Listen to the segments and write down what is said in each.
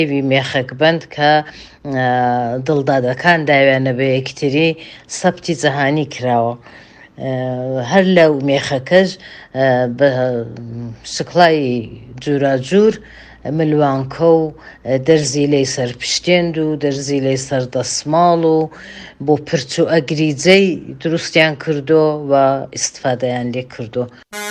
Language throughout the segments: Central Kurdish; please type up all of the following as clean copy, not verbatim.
مێخەک بند کە دڵدادەکان داوێنە بە یەکتری سەبتی جەهانی کراوە. هەر لەو مێخەکەش بە شکڵای جوراجور ملوانکە و دەرزی لەی سەر پشتێند و دەرزی لەی سەر دەسماڵ و بۆ پرچ و ئەگریجەی دروستیان کردو و ئیستفادەیان لێ کردو.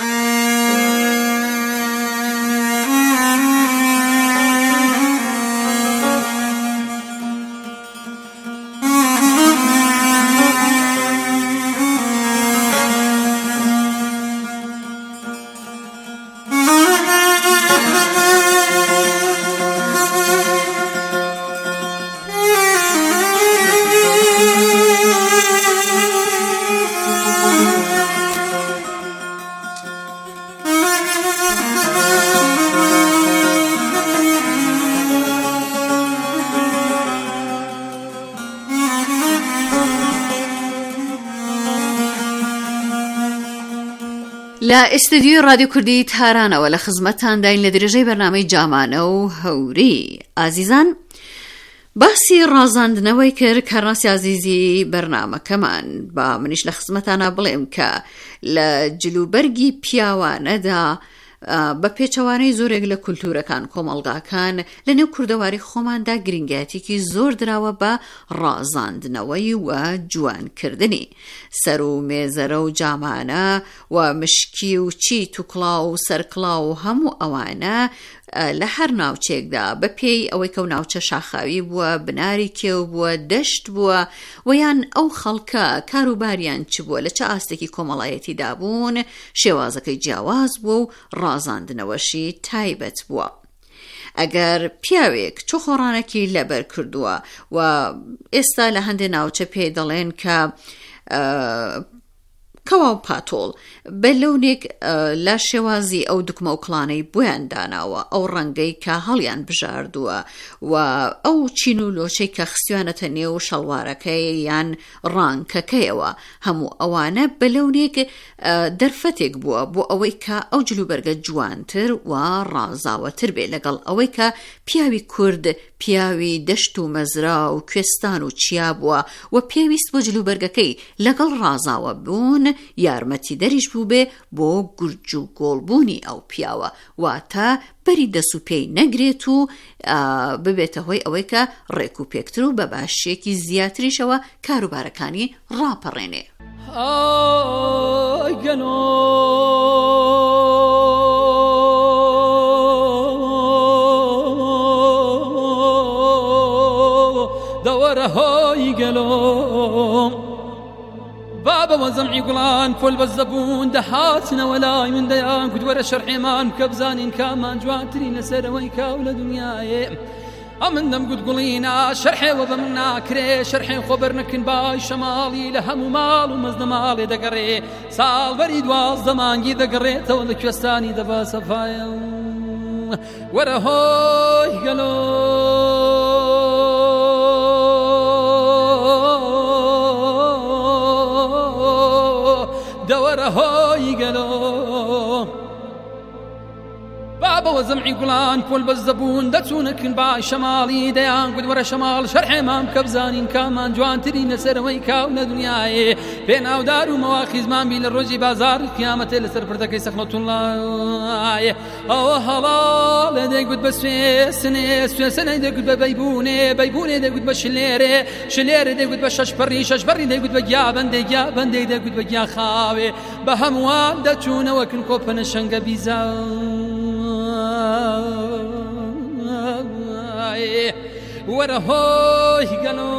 لە ئێستودیۆی رادیۆ کوردی تارانەوە لە خزمەتتان داین لە درێژەی بەرنامەی جامانە و هەوری. ئازیزان، باسی ڕازاندنەوەی کرد کارناسی عزیزی بەرنامەکەمان، با منیش لە خزمەتانە بڵێم کە لە جلوبەرگی پیاوانەدا بە پێچەوانەی زۆرێک لە کولتورەکان کۆمەڵگاکان لە نێو کوردەواری خۆماندا گرنگایەتێکی زۆر دراوە بە ڕازاندنەوەی و جوانکردنی سەر و مێزەرە و جامانە و مشکی و چیت و کڵاو و سەرکڵاو و هەموو ئەوانە لە هەر ناوچێکدا بە پێی ئەوەی کە و ناوچە شاخاوی بووە، بناری کێو بووە، دەشت بووە و یان ئەو خەڵکە کاروباریان چ بووە، لە چه ئاستێکی کۆمەڵایەتی دابوون، شێوازەکەی جیاواز بووە و ڕازاندنەوەشی تایبەت بووە. ئەگەر پیاوێک چۆخۆڕانێکی لەبەر کردووە و ئێستا لە هەندێک ناوچە پێی دەڵێن کە کەوا و پاتۆڵ بە لەونێک لە شێوازی ئەو دوکمە و کڵانەی بۆیان داناوە، ئەو ڕەنگەی کە هەڵیان بژاردووە و ئەو چین و لۆچەی کە خستوانەتە نێو شەڵوارەکەی یان ڕانکەکەیەوە، هەموو ئەوانە بە لەونێک دەرفەتێک بووە بۆ ئەوەی کە ئەو جلوبەرگە جوانتر و ڕازاوەتر بێ، لەگەڵ ئەوەی کە پیاوی کورد پیاوی دەشت و مەزرا و کوێستان و چیا بووە و پێویست بۆ جلوبەرگەکەی لەگەڵ ڕازاوە بوون یارمەتی دەریش بوو بێ بۆ گورج و گۆڵبوونی ئەو پیاوە، واتە بەری دەست و پێی نەگرێت و ببێتە هۆی ئەوەی کە ڕێک و پێکتر و بە باشیەکی زیاتریشەوە کاروبارەکانی ڕاپەڕێنێ. دورهایی گلوم بابا وزمعی گلان فل بزبون دهاتنا ولای من دیان کدور شرعی من کبزانین کامان جوانترین لسروی کاول دنیای امندم قد قلينا شرحي وبمنا كري شرحي خبر نكن باي شمالي لهم مال ومزد مالي دقري سال بريد واز زمانجي دقري تولك وستاني دبا صفايا ورهوي قلو دورهوي قلو بابا وزمعي قلان فول بالزبون دتسونكن باي شمالي ديان قد ورا شمال شرحي مام كبزانين كامان جوانترين سروي كاونا دنياي بين اودار ومواخذ مام بين الرجي بازار قيامة لسر فردك سخنة الله او هلا لدي قد بس سنة دي قد بيبوني دي قد شليري دي قد ششبري دي قد بجابن دي قد بجا خاوي بهموان دتونا وكن كوبن الشنق بيزاو ورهوي قالوا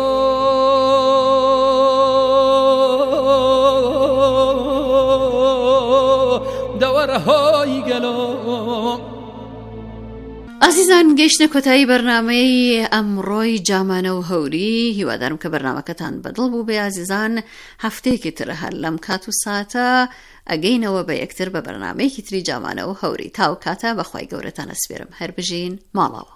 دورهوي قالوا. عزیزان گەیشتە کۆتایی بەرنامەی ئەمڕۆی جامانە و هەوری، هیوادارم کە بەرنامەکەتان بەدڵ بوو بێ. عزیزان هەفتەیەکی تر هەر لەم کات و ساتە ئەگەینەوە بە یەکتر بە بەرنامەیەکی تری جامانە و هەوری. تاو کاتە بەخوای گەورەتان ئەسپێرم هەر بژین ماڵەوە.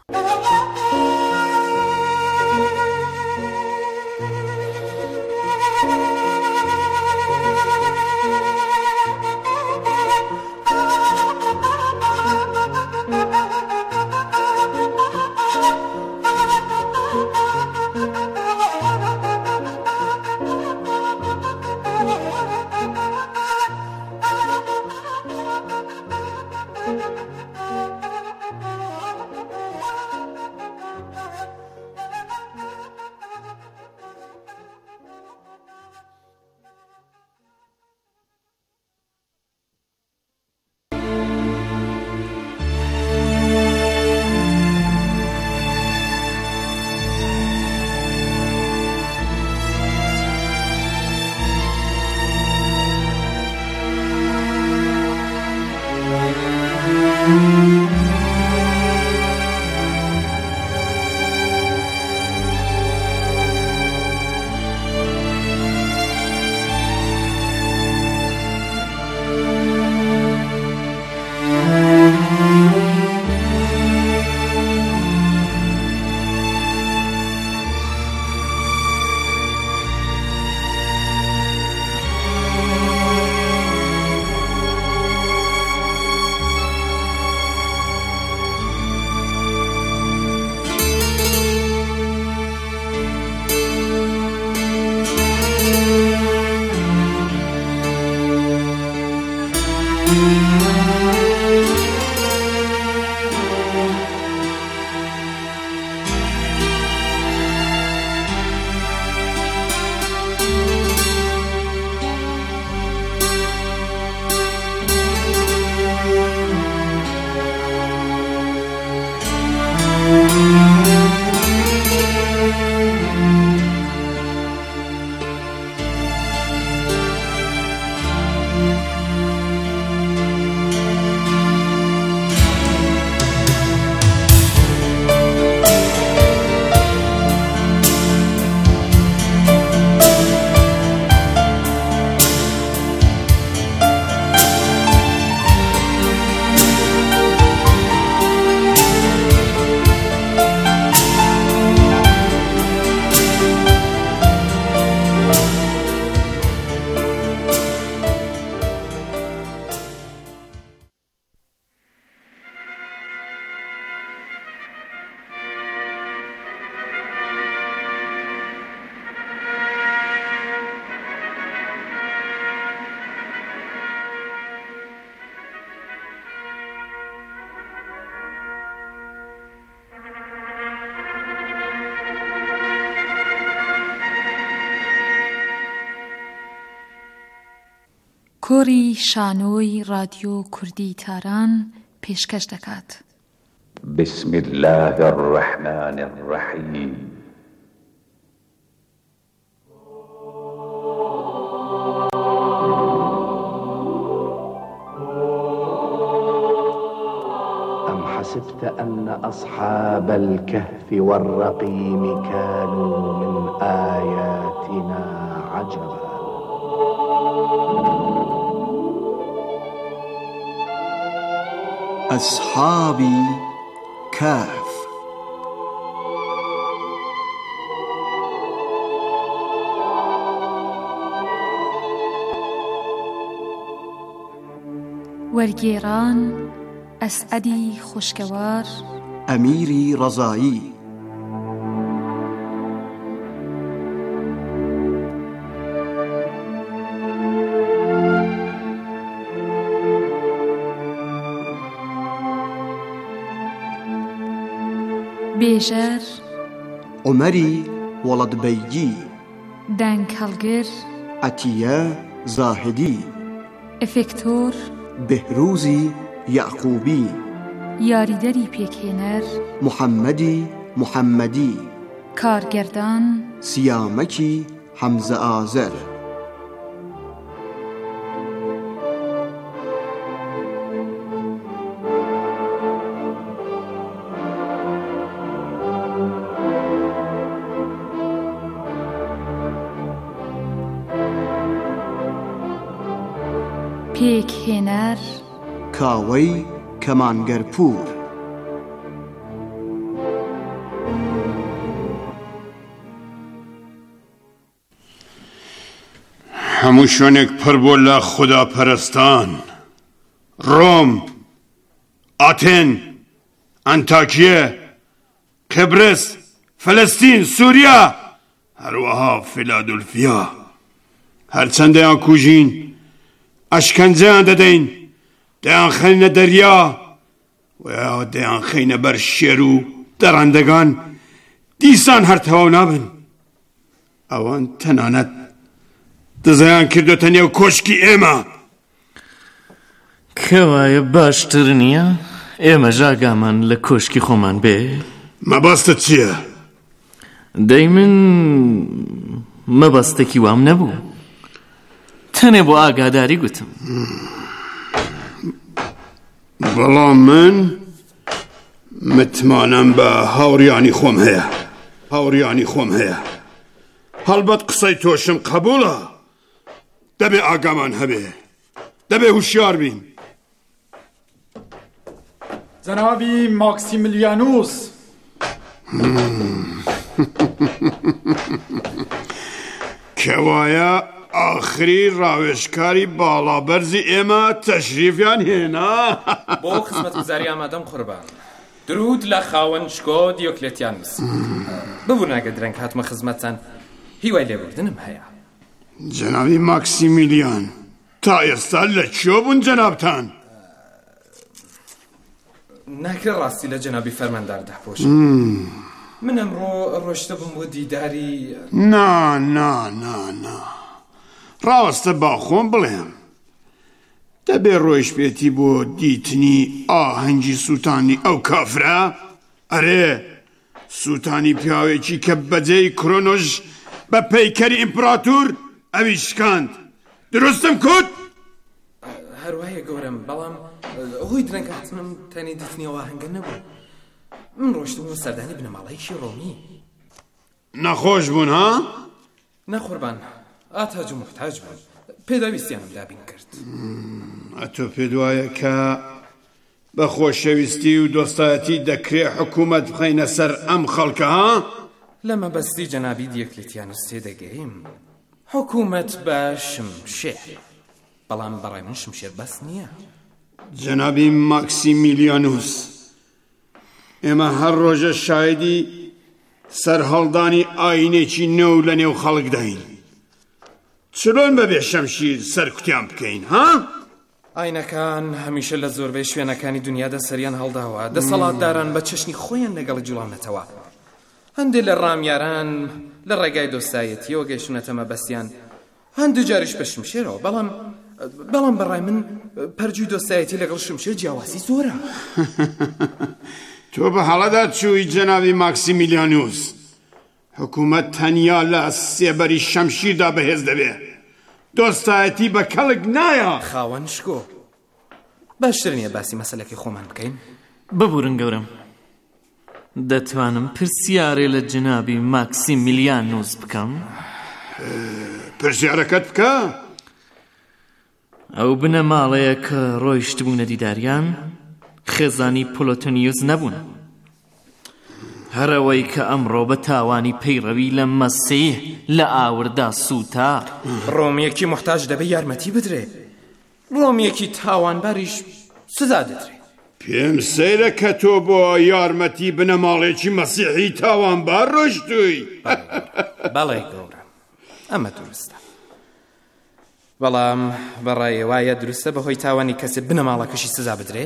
کۆری شانۆی رادیۆ کوردی تاران پێشکەش دەکات. بسم الله الرحمن الرحیم. حسبت أن أصحاب الكهف والرقيم كانوا من آياتنا عجبا. أصحاب كهف. وەرگێڕان ئەسعەدی خوشکەوار، ئەمیری ڕەزایی. بێژەر عومەری وەڵەدبەیگی، دەنگ هەڵگر ئەتیە زاهدی، ئەفێکتۆر بهروزی یعقوبی، یاریدەری پێکهێنەر محەممەدی محەممەدی، کارگەردان سیامەکی حەمزە ئازەر. پێکهێنەر کاوەی کەمانگەرپوور. هەموو شوێنێک پڕ بوو لە خوداپەرستان. ڕۆم، ئاتێن، ئەنتاکیە، قبرس، فەلەستین، سووریا، هەروەها فیلادولفیا. هەرچەندەیان کوژین، ئەشکەنجەیان دەدەین، دەیان خەینە دەریا و یا دەیان خەینە بەر شێر و دەڕەندەگان، دیسان هەر تەواو نابن. ئەوان تەنانەت دزەیان کردوتە نێو کۆشکی ئێمە. کەوایە باشتر نییە ئێمە ژاگامان لە کۆشکی خۆمان بێ؟ مەبەستت چییە؟ دەی من مەبەستێکی وام نەبوو، تەنێ بۆ ئاگاداری گوتم. بەڵام من متمانەم بە هاوڕیانی خۆم هەیە، هاوڕیانی خۆم هەیە. هەڵبەت قسەی تۆشم قبوڵە، دەبێ ئاگامان هەبێ، دەبێ هوشیار بین. جەنابی ماکسیمیلیانوس. کەوایە ئاخری ڕاوێژکاری باڵابەرزی ئێمە تەشریفیان هێنا. بۆ خزمەتگوزاری ئامادەم قوربان. درود لە خاوەن شکۆ دیۆکلێتیانوس. ببوو ناگە درەنگ هاتمە خزمەتتان، هیوای لێبوردنم هەیە. جەنابی ماکسیمیلیان، تا ئێستا لە کوێ بوون جەنابتان؟ ناکرێ ڕاستی لە جەنابی فەرماندار دەپۆشم. من ئەمڕۆ ڕۆشتە بووم بۆ دیداری. نا نا نا نا، ڕاوەستە با خۆم بڵێم، دەبێ ڕۆیش پێێتی بۆ دیتنی ئاهەنگی سووتانی ئەو کافرە. ئەرێ سووتانی پیاوێکی کە بەجێی کرۆنۆژ بە پەیکەری ئیمپراتور ئەوی شکاند. دروستم کوت؟ هەروایە گەورم، بەڵام هۆی درەنگ هاتنم تەنێ دیتنیەوە ئاهەنگە نەبوو. من ڕۆشتم بۆ سەردانی بنەماڵەیەکی ڕۆمی. نەخۆش بوون ها؟ نەخۆربان، ئاتاج و محتاج بوون، پێداویستیانم دابین کرد. ئەتۆ پێت وایە کە بە خۆشەویستی و دۆستایەتی دەکرێ حکوومەت بخەینە سەر ئەم خەڵکە ها؟ لە مەبەستی جەنابی دیۆکلێتیانوس تێدەگەیم. حکوومەت بە شمشێر، بەڵام بەڕای من شمشێر بەس نییە. جەنابی ماکسیمیلیانوس، ئێمە هەر ڕۆژە شایدی سەرهەڵدانی ئاینێکی نەو لە نێو خەڵک داین. چلۆن بەبێ شەمشیر سەرکوتیان بکەین ها؟ ئاینەکان هەمیشە لە زۆربەی شوێنەکانی دنیادا سەریان هەڵداوە، دەسەڵاتداران بە چەشنی خۆیان لەگەڵ جوڵانەتەوە. هەندێک لە ڕامیاران لە ڕێگای دۆستایەتیەوە گەیشتونەتە مەبەستیان، هەندوو جاریش بە شمشێرەوە، بەڵام بەڵام بەڕای من پەرجووی دۆستایەتی لەگەڵ شمشێر جیاواسی زۆرە. تۆ بە هەڵەدا چووی جەنابی ماکسیمیلیانوس، حکوومەت تەنیا لە سێبەری شەمشیردا بەهێز دەبێ، دۆستایەتی بە کەڵک نایە. خاوەن شکۆ، باشتر نییە باسی مەسەلەکەی خۆمان بکەین؟ ببورن گەورم، دەتوانم پرسیارێ لە جنابی ماکسیمیلیانوس بکەم؟ پرسیارەکەت بکە؟ ئەو بنەماڵەیە کە ڕۆیشتبوونە دیداریان خێزانی پلۆتۆنیوس نەبوون، هەرەوەی کە ئەمڕۆ بە تاوانی پەیڕەوی لە مەسیح لە ئاوردا سووتا. ڕۆمیەکی محتاج دەبێ یارمەتی بدرێ، ڕۆمیەکی تاوانباریش سزا دەدرێ. پێم سەیرە کە تۆ بۆ یارمەتی بنەماڵێکی مەسیحی تاوانبار ڕۆیشتووی. بەڵێ گەورم، ئەمە دروستە، بەڵام بەڕای وایە دروستە بەهۆی تاوانی کەسێ بنەماڵەکەشی سزا بدرێ؟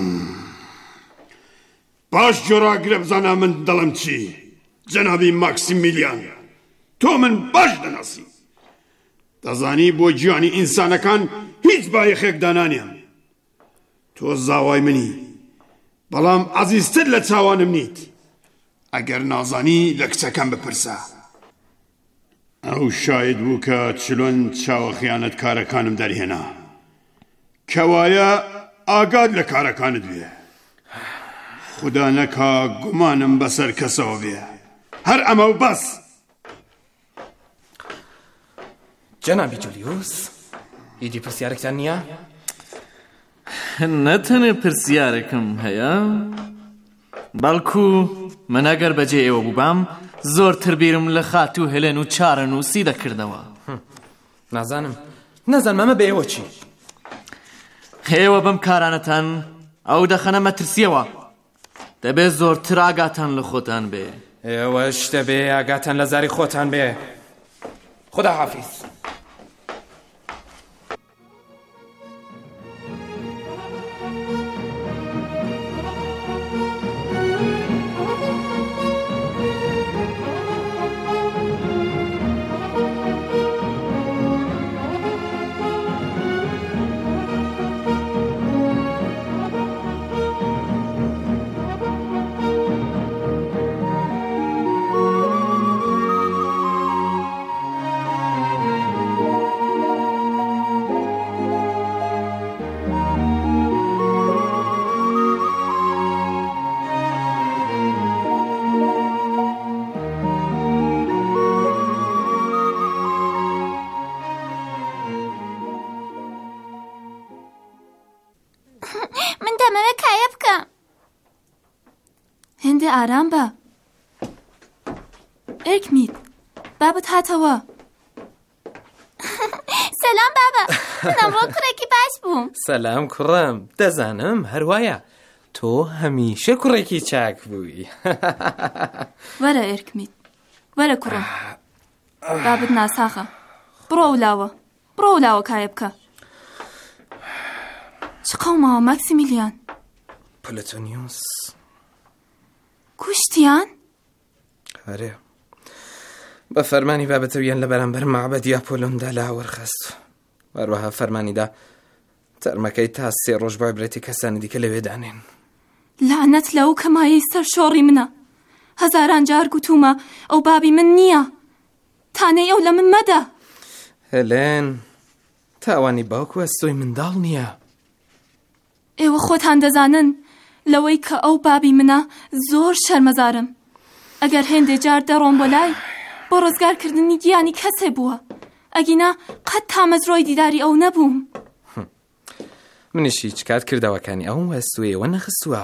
باش جۆراگرە بزانە من دەڵم چی، جەنابی ماکسیمیلیان، تۆ من باش دەناسی، دەزانی بۆ گیانی ئینسانەکان هیچ بایەخێک دانانیان. تۆ زاوای منی، بەڵام عەزیزتر لە چاوانم نیت. ئەگەر نازانی لە کچەکەم بپرسە. ئەو شاید بوو کە چلۆن چاوە خیانەت کارەکانم دەرهێنا، کەوایە ئاگاد لە کارەکانت بێ. خدا نەکا گومانم بەسەر کەسەوە بێ. هەر ئەمە و بەس. جەنابی جولیوس، ئیدی پرسیارێکتان نییە؟ نەتەنێ پرسیارێکم هەیە، بەڵکو من ئەگەر بەجێ ئێوە بووبام زۆرتر بیرم لە خات و هێلێن و چارەنووسی دەکردەوە. نازانم ئەمە بە ئێوە چی؟ ئێوە بەم کارانەتان ئەو دەخەنە مەترسیەوە، دەبێت زۆرتر ئاگاتان لە خۆتان بێ. ئێوەش دەبێ ئاگاتان لە زاری خۆتان بێ. خدا حافیز. هێندە ئارام بە. ئێرکمید، بابت هاتەوە. سەلام بابە، ئەمڕۆ کوڕێکی باش بووم. سەلام کوڕم، دەزانم هەروایە تۆ هەمیشە کوڕێکی چاک بووی. وەرە ئێرکمید، وەرە کوڕم، بابت ناساخە. بڕۆ ولاوە کایە بکە. چ قەوماوە ماکسیمیلیان؟ پلۆتۆنیوس کوشتیان؟ هەرێ، بە فەرمانی بابەتەویان لە بەرامبەر مەعبەدی ئاپۆلۆندا لە هاوەرخەست. هەروەها فەرمانیدا تەرمەکەی تا 3 ڕۆژ بای برێتی کەسانی دیکە لەوێ دانێن. لعنەت لەو کەمایی سەر شۆڕی منە. هەزاران جار گوتومە ئەو بابی من نییە. تانەی ئەو لە من مەدە. هێلێن، تاوانی باوکو ئەستۆی منداڵ نییە. ئێوە خۆتان دەزانن لەوەی کە ئەو بابی منە زۆر شەرمەزارم. ئەگەر هێندێ جار دەڕۆم بۆ لای بۆ ڕزگارکردنی گیانی کەسێ بووە، ئەگینا قەت تامەزرۆی دیداری ئەو نەبووم. منیش هیچ کات کردەوەکانی ئەوم وەستوێەوە نەخستووە،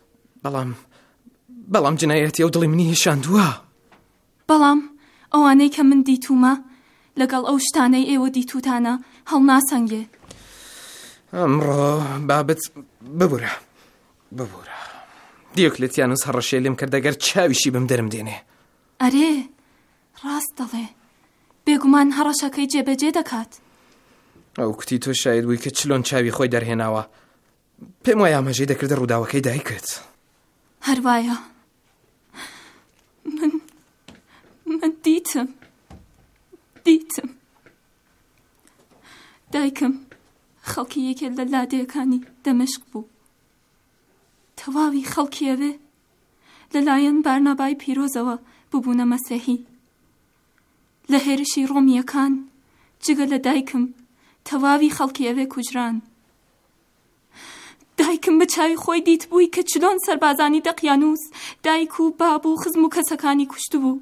بەڵام جنایەتی ئەو دڵی منی هێشاندووە. بەڵام ئەوانەی کە من دیتومە لەگەڵ ئەو شتانەی ئێوە دیتوتانە هەڵناسەنگێ. ئەمڕۆ بابت ببورە دیۆکلێتیانوس هەڕەشێ لێم کرد ئەگەر چاویشی بم دەرم دێنێ. ئەرێ ڕاست دەڵێ، بێگومان هەڕەشەکەی جێبەجێ دەکات. ئەو کوتی تۆ شاید بووی کە چلۆن چاوی خۆی دەرهێناوە. پێم وایە ئاماژەی دەکردە ڕووداوەکەی دایکت. هەروایە من دیتم. دایکم خەڵکی یەکێک لە لادێکانی دەمەشق بوو. تەواوی خەڵکی ئەوێ لەلایەن بارنابای پیرۆزەوە ببوونە مەسیحی. لە هێرشی ڕۆمیەکان جگە لە دایکم تەواوی خەڵکی ئەوێ کوژران. دایکم بە چاوی خۆی دیت بووی کە چلۆن سەربازانی دەقیانوس دایک و باب و خزم و کەسەکانی کوشت بوو.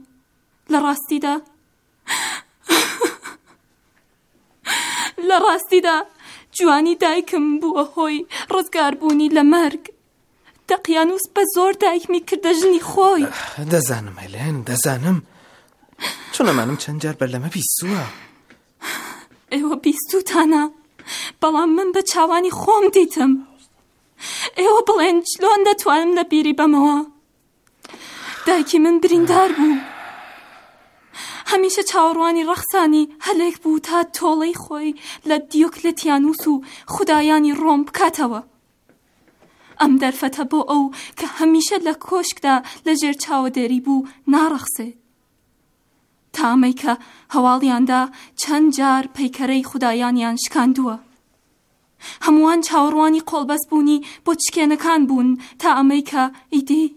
لە ڕاستیدا جوانی دایکم بووە هۆی ڕزگاربوونی لە مەرگ. دەقیانوس بە زۆر دایکمی کردە ژنی خۆی. دەزانم هێلێن، دەزانم، چون ئەمانم چەند جار بەرلەمە بیستووە. ئێوە بیستوتانە، بەڵام من بە چاوانی خۆم دیتم. ئێوە بڵێن چلۆن دەتوانم لە بیری بەمەوە. دایکی من بریندار بوو، هەمیشە چاوەڕوانی ڕەخسانی هەلێک بوو تا تۆڵەی خۆی لە دیۆکلێتیانوس و خودایانی ڕۆم بکاتەوە. ئەم دەرفەتە بۆ ئەو کە هەمیشە لە کۆشکدا لە ژێر چاوەدێری بوو ناڕەخسێ. تا ئەمەی کە هەواڵیاندا چەند جار پەیکەرەی خودایانیان شکاندووە. هەمووان چاوەڕوانی قۆڵبەست بوونی بۆ چکێنەکان بوون تا ئەمەی کە ئیدی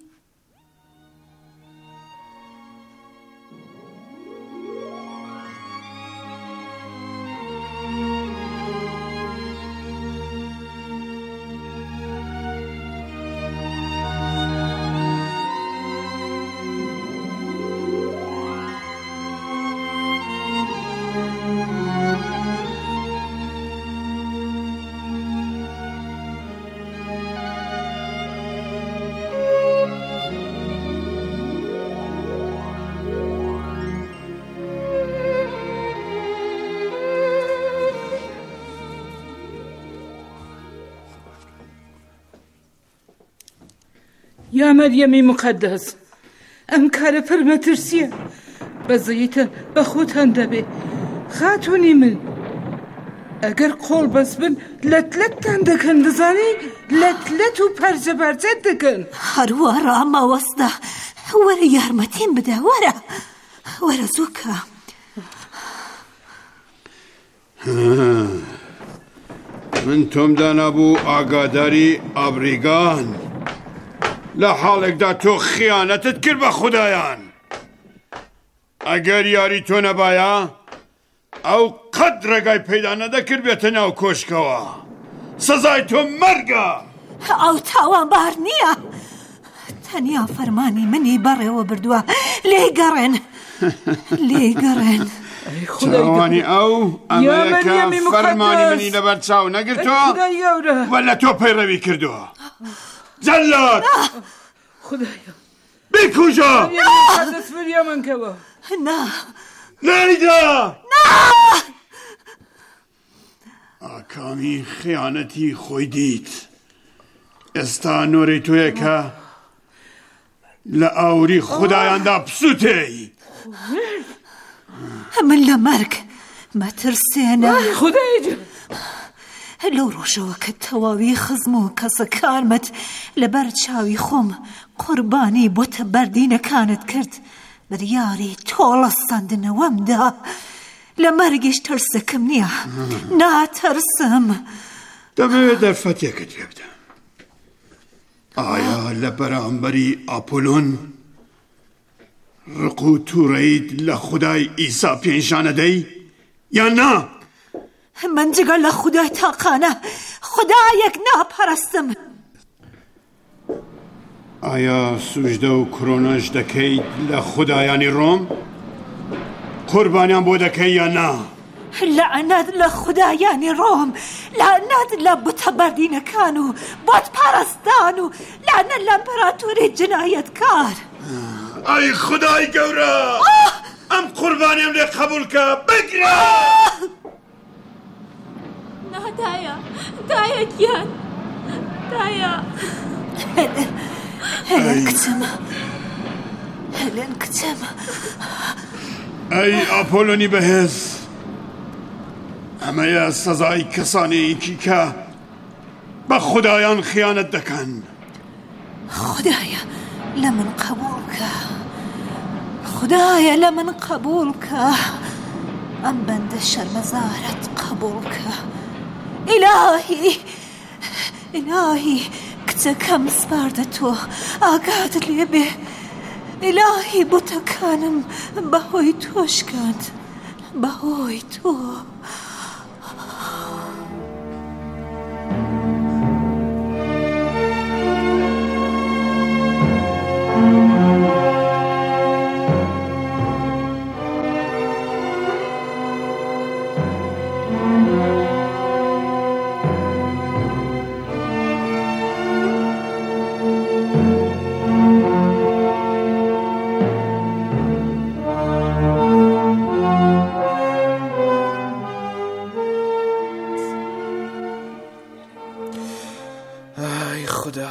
یا مەریەمی مقەدەس، ئەم کارە پڕ مەترسیە، بەزەیتە بە خۆتان دەبێ. خاتوونی من، ئەگەر قۆڵ بەس بن لەتلەتتان دەکەن، دەزانی لەتلەت و پەرجە بەرجەت دەکەن. هەروەڕە مەوەستە، وەرە یارمەتیم بدە، وەرە زووکە. من تۆم دانابوو ئاگاداری ئابریگان، لە حاڵێکدا تۆ خیانەتت کرد بە خودایان. ئەگەر یاری تۆ نەبایە ئەو قەت ڕێگای پەیدا نەدەکرد بێتە ناو کۆشکەوە. سزای تۆ مەرگە. ئەو تاوانبار نییە، تەنیا فەرمانی منی بەڕێوە بردووە. لێگەڕێن. چاوانی ئەو ئەمەیەکە فەرمانی منی لەبەر چاو نەگرتووە وەلا تۆ پەیڕەوی کردووە. جەلات! خدایا بیکوژە! دەستفریە منکەوە. نایدا! ئاکامی خیانەتی خۆی دیت. ئێستا نۆرەی تۆیە کە لە ئاوری خودایاندا پسووتەی. من لە مەرگ مەترسێنە. خدایە لەو ڕۆژەوە کە تەواوی خزم و کەسەکانمت لەبەر چاوی خۆم قوربانی بۆتە بەردینەکانت کرد، بڕیاری تۆڵەستاندنەوەمدا. لە مەرگیش ترسەکەم نییە، ناتەرسم. دەبێت دەرفەتێکت پێ بدەم. ئایا لە بەرامبەری ئاپۆلۆن ڕق و تووڕەیت لە خودای ئیسا پێنجانەدەی یان نا؟ من جگە لە خودای تاقانە خودایەک ناپەرستم. ئایا سوژدە و کڕۆنەش دەکەیت لە خودایانی ڕۆم؟ قوربانیان بۆ دەکەی یان نا؟ لعنەت لە خودایانی ڕۆم، لعنەت لە بتە بەردینەکان و بۆتپەرستان و لعنەت لە ئەمپەراتۆری جنایەتکار. ئای خودای گەورە، ئەم قوربانیم لێ قبولکە، بگرە! دایە، دایە گیان، دایە. هێلێن کچم. ئەی ئاپۆلۆنی بەهێز، ئەمەیە سەزای کەسانێکی کە بە خودایان خیانەت دەکەن. خودایە لە من قبول کە، خودایە لە من قبول کە، ئەم بەندە شەرمەزارەت قبول کە. ئیلاهی کچەکەم سپاردە تۆ ئاگات لێ بێ ئیلاهی بوتەکانم بەهۆی تۆشکاند بەهۆی تۆ خدا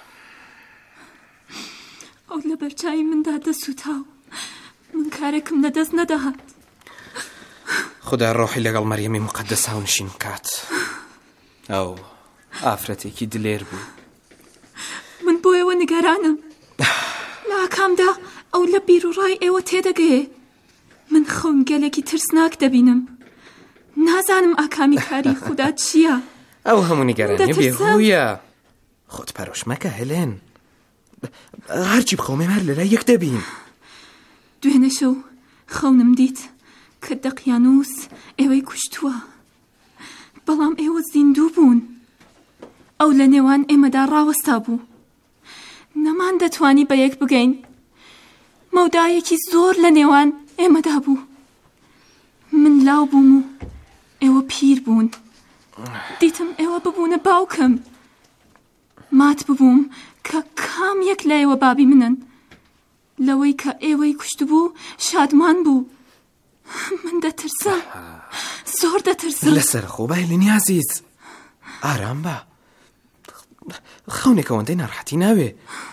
ئەو لە بەرچاوی مندا دەسووتاو من کارێکم لەدەست نەدەهات خدا ڕۆحی لەگەڵ مەریەمی مقەدەس هاونشین بکات ئەو ئافرەتێکی دلێر بوو من بۆ ئێوە نیگەرانم لە ئاکامدا ئەو لە بیرروڕای ئێوە تێدەگەیە من خۆم گەلێکی ترسناک دەبینم نازانم ئاکامی کاری خوددا چییە ئەو هەموو نیگەرانی بێهویە خۆت پەرۆش مەکە هێلێن هەرچی بخۆمێ هەر لەلای یەک دەبین دوێنێ شەو خەونم دیت کە دەقیانوس ئێوەی کوشتووە بەڵام ئێوە زیندوو بوون ئەو لە نێوان ئێمەدا ڕاوەستا بوو نەمان دەتوانی بە یەک بگەین مەودایەکی زۆر لە نێوان ئێمەدا بوو من لاو بووم و ئێوە پیر بوون دیتم ئێوە ببوونە باوکم مات ببووم کە کام یەک لە ئێوە بابی منن لەوەی کە ئێوەی کوشت بوو شادمان بوو من دەترسم زۆر دەترسم لەسەر خۆ بایلنی عزیز ئارام بە خەونێک ئەوەندەی ناڕەحەتی ناوێ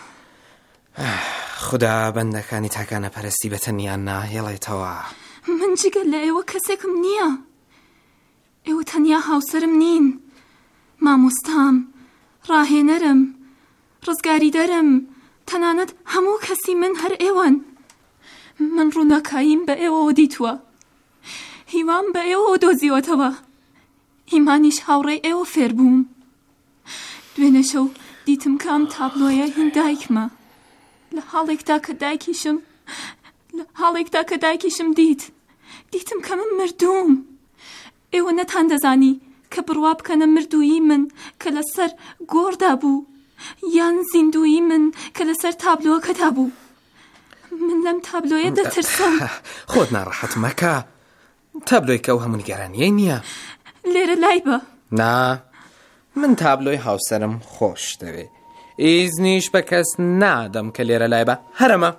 خدا بەندەکانی تاکانە پەرستی بە تەنیان ناهێڵێتەوە من جگە لە ئێوە کەسێکم نییە ئێوە تەنیا هاوسەرم نین مامۆستام ڕاهێنەرم ڕزگاریدەرم تەنانەت هەموو کەسی من هەر ئێوەن من ڕووناکاییم بە ئێوەوە دیتووە هیوام بە ئێوە دۆزیوەتەوە ئیمانیش هاوڕێی ئێوە فێر بووم دوێنێ شەو دیتم کام تابلۆیە هین دایکمە لە حاڵێکدا کە دایکیشم دیتم کە من مردووم ئێوە نەتان دەزانی کە بڕوا بکەنە مردووی من کە لەسەر گۆڕدا بوو یان زیندووی من کە لەسەر تابلۆکەدا بوو من لەم تابلۆیە دەترسم خۆت ناڕەحەت مەکە تابلۆی کە ئەو هەموو نیگەرانیە نییە لێرە لای بە نا من تابلۆی هاوسەرم خۆش دەوێ ئیزنیش بە کەس نادەم کە لێرە لای بە هەرەمە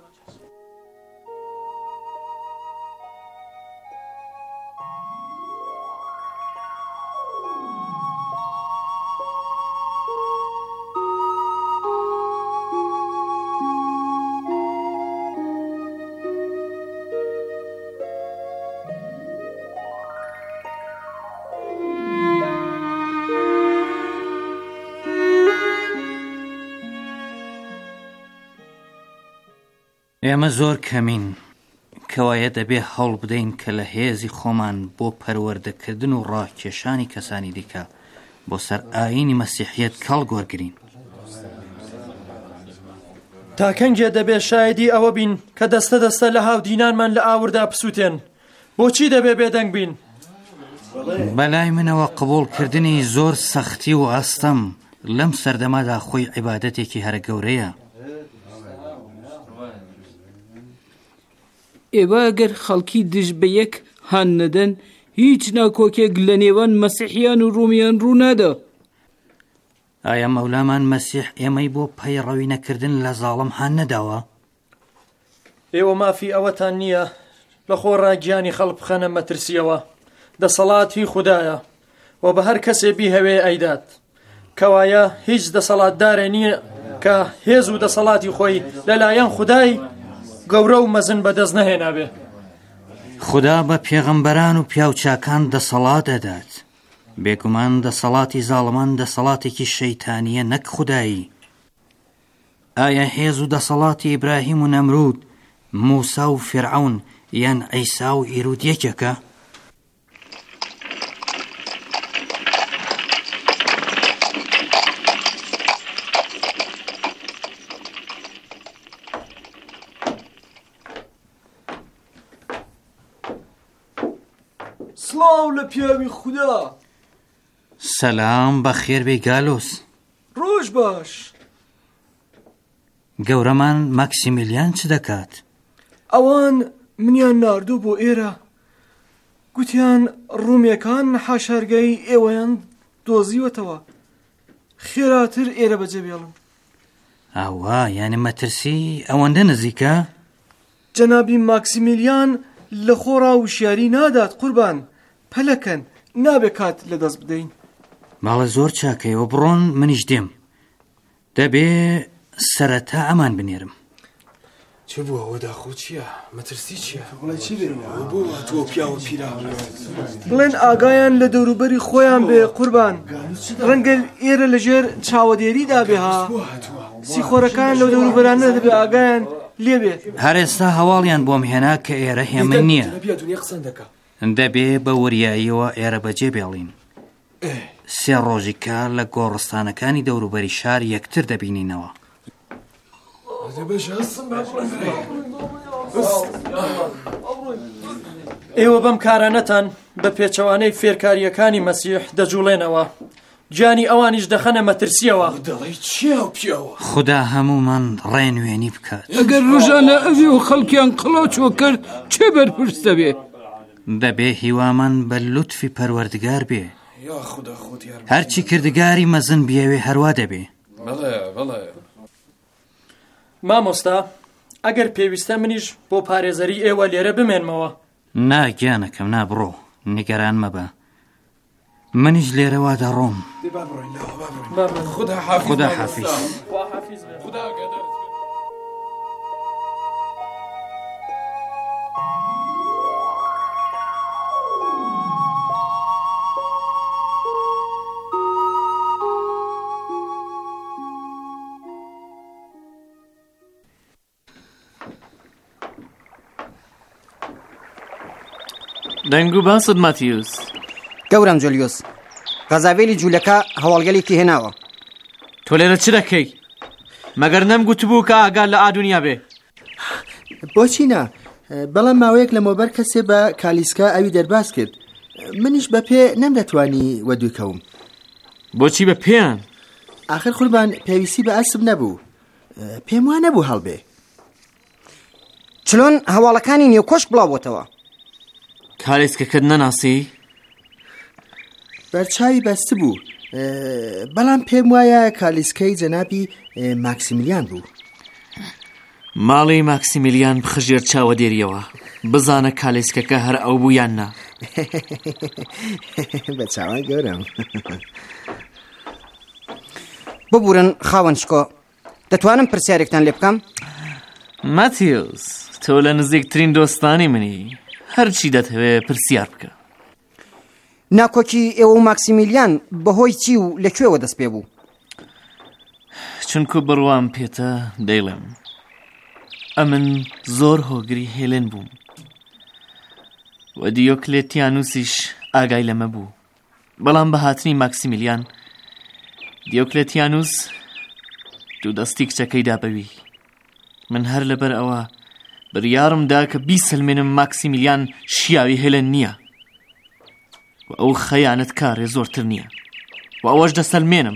ئێمە زۆر کەمین کەوایە دەبێ هەوڵ بدەین کە لە هێزی خۆمان بۆ پەروەردەکردن و ڕاکێشانی کەسانی دیکە بۆ سەر ئایینی مەسیحیەت کەڵگۆرگرین تاکەنگێ دەبێ شایدی ئەوە بین کە دەستە دەستە لە هاودینانمان لە ئاوردا پسووتێن بۆچی دەبێ بێدەنگ بین بەلای منەوە قبوڵکردنی زۆر سەختی و ئەستەم لەم سەردەمادا خۆی عیبادەتێکی هەرە گەورەیە ئێوە ئەگەر خەڵکی دژ بە یەک هان نەدەن هیچ ناکۆکێک لە نێوان مەسیحیان و ڕوومیان ڕوو نادا ئایا مەولامان مەسیح ئێمەی بۆ پەیڕەوی نەکردن لە زاڵم هان نەداوە ئێوە مافی ئەوەتان نییە لە خۆڕاگیانی خەڵک بخەنە مەترسیەوە دەسەڵاتی خوددایە و بە هەر کەسێ بیهەوێ ئەیدات کەوایە هیچ دەسەڵاتدارێ نییە کە هێز و دەسەڵاتی خۆی لەلایەن خودای گەورە و مەزن بەدەست نەهێنابێ خدا بە پێغەمبەران و پیاوچاکان دەسەڵات دەدات بێگومان دەسەڵاتی زاڵمان دەسەڵاتێکی شەیتانیە نەک خودایی ئایا هێز و دەسەڵاتی ئیبراهیم و نەمرود موسا و فرعون یان عیسا و ئیرود یەکێکە سڵاو لە پیاوی خوددا. سەلام بەخێر بێ گالۆس. ڕۆژ باش. گەورەمان ماکسیمیلیان چ دەکات؟ ئەوان منیان ناردوو بۆ ئێرە، گوتیان ڕوومێکان حاشارگەی ئێوەیان دۆزیوەتەوە، خێراتر ئێرە بەجێ بێڵن. ئاوا یانە مەترسی ئەوەندە نزیکە؟ جەنابی ماکسیمیلیان لە خۆڕا وشیاری نادات قوربان، پەلەکەن نابێ کات لەدەست بدەین. باڵە زۆر چاکەیەوە بڕۆن، منیش دێم. دەبێ سەرەتا ئەمان بنێرم. چ بووە ئەوە داخۆ چییە؟ مەترسی چییە؟ وڵای چی بێنەوە بۆ تۆ پیاوە پیرا بڵێن ئاگایان لە دەوروبەری خۆیان بێ قوربان، ڕەنگە ئێرە لەژێر چاوەدێریدا بێ ها، سیخۆرەکان لەو دەوروبەرانە دەبێ ئاگایان لێبێ. هەر ئێستا هەواڵیان بۆم هێنا کە ئێرە هێمن نییە، دەبێ بە وریاییەوە ئێرە بەجێ بێڵین. سێ ڕۆژی کار لە گۆڕستانەکانی دەوروبەری شار یەکتر دەبینینەوە. ئێوە بەم کارانەتان بە پێچەوانەی فێرکاریەکانی مەسیح دەجوڵێنەوە، گیانی ئەوانیش دەخەنە مەترسیەوە. خوددا هەمومان ڕێنوێنی بکات. ئەگەر ڕۆژانە ئەوی و خەڵکیان قڵاچوە کرد چێ بەرپرس دەبێ؟ دەبێ هیوامان بە لوتفی پەروەردگار بێ، هەرچی کردگاری مەزن بیاوێ هەروە دەبێ. مامۆستا، ئەگەر پێویستە منیش بۆ پارێزەری ئێوە لێرە بمێنمەوە. ناگیانەکەم نابڕۆ، نیگەران مەبە، منیش لێرەوا دەڕۆم. خدا حافیز. دەنگ و باست ماتیوس. گەورم جۆلیۆس، غەزاوێلی جوولەکە هەواڵگەلێکی هێناوە. تۆ لێرە چ دەکەی؟ مەگەر نەمگوتبوو کە ئاگال لە ئادونیا بێ؟ بۆچی نا؟ بەڵام ماوەیەک لە مۆبەر کەسێ بە کالیسکا ئەوی دەرباز کرد، منیش بە پێ نەمدەتوانی وە دووکەوم. بۆچی بە پێیان؟ ئاخر قوربان پێویستی بە ئەسب نەبوو، پێم وانە بوو هەڵبێ. چلۆن هەواڵەکانی نێوکۆشک بڵاوبۆتەوە. کالیسکەکەت نەناسی؟ بەرچاوی بەست بوو، بەڵام پێم وایە کالیسکەی جەنابی ماکسیمیلیان بوو. ماڵی ماکسیمیلیان بخژێر چاوە دێریەوە، بزانە کالیسکەکە هەر ئەو بوو یان نا. بە چاوان گەورم. ببورن خاوەن شکۆ، دەتوانم پرسیارێکتان لێ بکەم؟ ماتیوس، تۆ لە نزیکترین دۆستانی منی، هەرچی دەتەوێ پرسیار بکە. ناکۆکی ئێوە و ماکسیمیلیان بەهۆی چی و لەکوێوە دەست پێ بوو؟ چونکو بڕوام پێتە دەیڵێم، ئەمن زۆر هۆگری هێلێن بووم و دیۆکلێتیانوسیش ئاگای لەمە بوو. بەڵام بە هاتنی ماکسیمیلیان، دیۆکلێتیانوس دوو دەستی کچەکەی دابەوی. من هەر لەبەر ئەوە بڕیارمدا کە بیسەلمێنم ماکسیمیلیان شیاوی هێلێن نییە و ئەو خەیانەت کارێ زۆرتر نییە و ئەوەش دەسەلمێنم.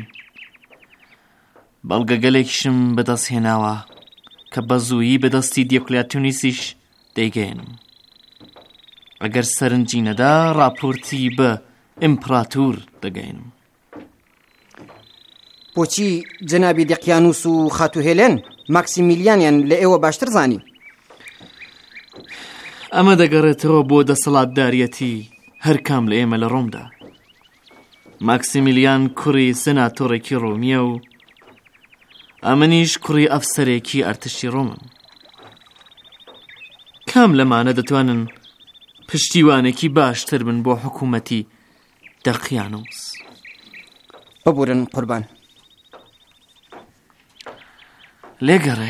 بەڵگە گەلێکیشم بەدەست هێناوە کە بە زوویی بەدەستی دیۆکلێتیانوسیش دەیگەێنم. ئەگەر سەرنجی نەدا راپۆرتی بە ئیمپراتور دەگەێنم. بۆچی جەنابی دیۆکلێتیانوس و خاتو هێلێن ماکسیمیلیانیان لە ئێوە باشتر زانی؟ ئەمە دەگەڕێتەوە بۆ دەسەڵاتداریەتی هەر کام لە ئێمە لە ڕۆمدا. ماکسیمیلیان کوڕی سناتۆرێکی ڕۆمیە و ئەمنیش کوڕی ئەفسەرێکی ئەرتشی ڕۆمم. کام لەمانە دەتوانن پشتیوانێکی باشتر بن بۆ حکوومەتی دەقیانوس؟ ببورن قوربان. لێگەڕێ.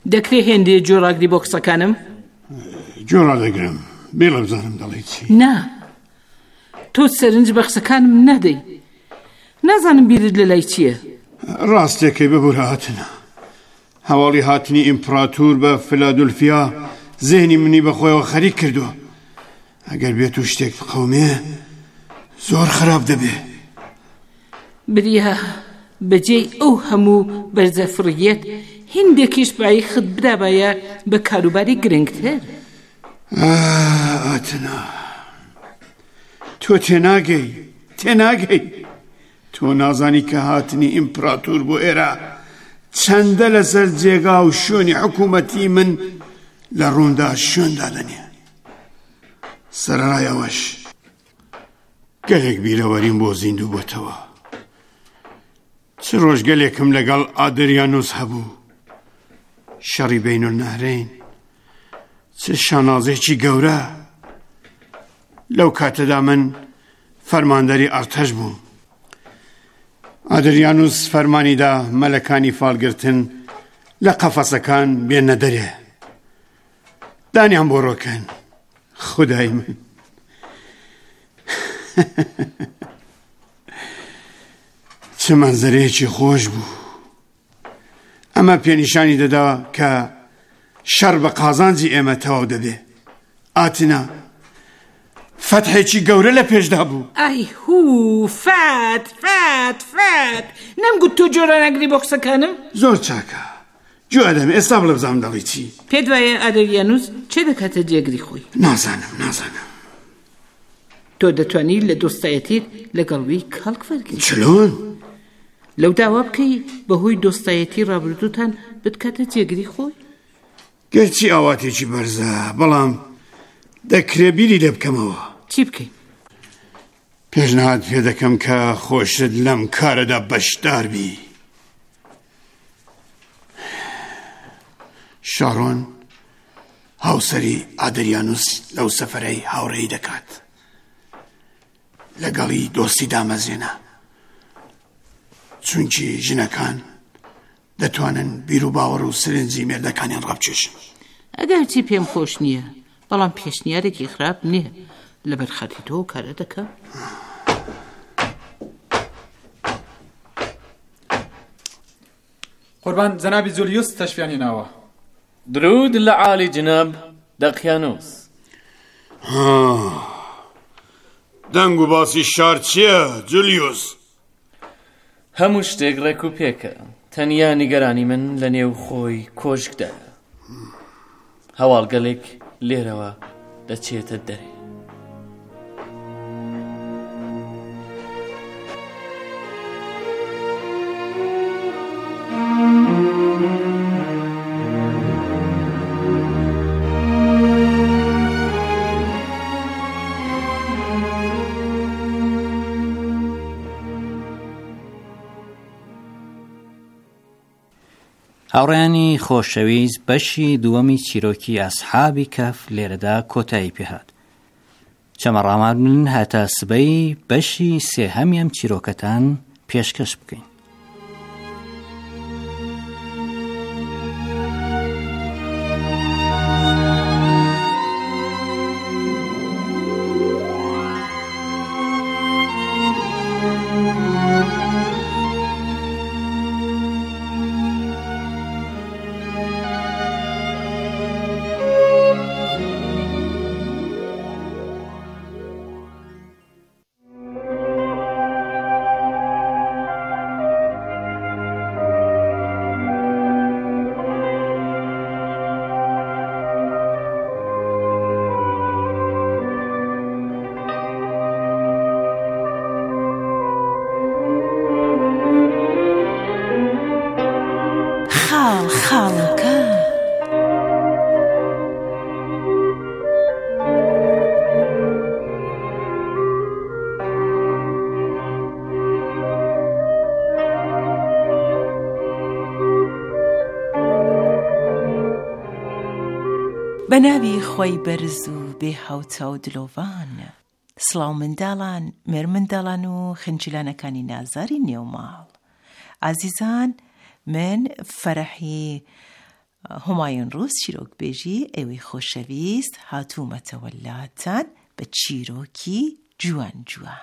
دەکرێ هێندێ جۆراگری بۆ قسەکانم؟ جۆرا دەگرم بێڵە بزانم دەڵێ چی. نا تۆ سەرنج بە قسەکانم نەدەی. نازانم بیرت لە لای چییە؟ ڕاستێکی ببوورە هاتنە. هەواڵی هاتنی ئیمپراتور بە فیلادولفیا زێنی منی بەخۆیەوە خەریک کردووە. ئەگەر بێت و شتێک قەومێ زۆر خراپ دەبێ. بریا بەجێی ئەو هەموو بەرزەفڕیەت هندێکیش بای خت برابایە بە کاروباری گرنگتر. ئاتنا تۆ تێناگەی تۆ نازانی کە هاتنی ئیمپراتور بۆ ئێرە چەندە لەسەر جێگا و شوێنی حکوومەتی من لە ڕووندا شوێن دادەنێ. سەرایەوەش گەلێک بیرەوەریم بۆ زیندوو بۆتەوە. چ ڕۆژگەلێکم لەگەڵ ئادریانوس هەبوو، شەڕی بین النەهرین، چ شانازێکی گەورە. لەو کاتەدا من فەرماندەری ئەرتەش بووم. ئادریانوس فەرمانیدا مەلەکانی فالگرتن لە قەفەسەکان بێنە دەرێ، دانیان بۆ ڕۆکەن. خودای من چ مەنزەرەیەکی خۆش بوو. ئەمە پێنیشانی دەدا کە شەڕ بە قازانجی ئێمە تەواو دەبێ. ئاتنا فەتحێکی گەورە لە پێشدا بوو. ئای هوو فات نەمگوت تۆ جۆرە نەگری بۆ قسەکانم؟ زۆر چاکە جو ئەدەم ئێستا بڵێ بزانم دەڵێ چی. پێت وایە ئادریانوس چێ دەکاتە جێگری خۆی؟ نازانم. تۆ دەتوانی لە دۆستایەتیت لەگەڵوی کەڵک وەرگری. چلۆن؟ لەو داوا بکەی بەهۆی دۆستایەتی ڕابردووتان بتکاتە جێگری خۆی؟ گەرچی ئاواتێکی بەرزە، بەڵام دەکرێ بیری لێ بکەمەوە. چی بکەین؟ پێشنهاد پێ دەکەم کە خۆشت لەم کارەدا بەشدار بی. شارۆن هاوسەری ئادریانوس لەو سەفەرەی هاوڕێی دەکات، لەگەڵی دۆستی دامەزێنە، چونکی ژنەکان دەتوانن بیر و باوەڕ و سرنجی مێردەکانیان ڕابچێشن. ئەگەر چی پێم خۆش نییە، بەڵام پێشنیارێکی خراپ نییە لەبەر خەتی تۆ کارە دەکەم. قوربان جەنابی جولیوس تەشفیانی ناوە. درود لە عالی جناب دەقیانوس. دەنگ و باسی شار چییە جولیوس؟ هەموو شتێک ڕێک و پێکە، تەنیا نیگەرانی من لە نێو خۆی کۆشکدایە. هەواڵگەلێک لێرەوە دەچێتە دەرێ. هاوڕێیانی خۆشەویست بەشی دووەمی چیرۆکی ئەسحابی کەف لێرەدا کۆتایی پێهات. چەمەڕامار من هاتە سبەی بەشی سێهەمیەم چیرۆکەتان پێشکەش بکەین. خاڵەکە بەناوی خۆی بەرز و بێ هاوچە و دلۆڤان. سڵاو منداڵان، مێرمنداڵان و خنجیلانەکانی نازاری نێوماڵ. ئازیزان، من فەرەحی هۆمایون ڕووس چیرۆکبێژی ئێوەی خۆشەویست هاتوومەتەوە لاتان بە چیرۆکی جوان جوان.